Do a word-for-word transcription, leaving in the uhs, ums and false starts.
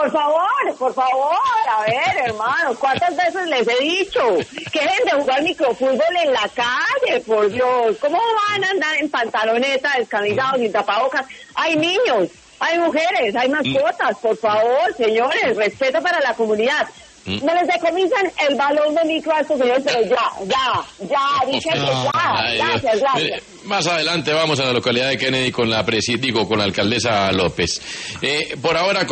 Por favor, por favor, a ver, hermanos, ¿cuántas veces les he dicho que dejen de jugar microfútbol en la calle? Por Dios, ¿cómo van a andar en pantaloneta, descamisados, sin tapabocas? Hay niños, hay mujeres, hay mascotas, por favor, señores, respeto para la comunidad. No les decomisan el balón de micro a estos señores, pero ya, ya, ya, dije que ya, gracias, gracias. Más adelante vamos a la localidad de Kennedy con la presi digo, con la alcaldesa López. Eh, por ahora...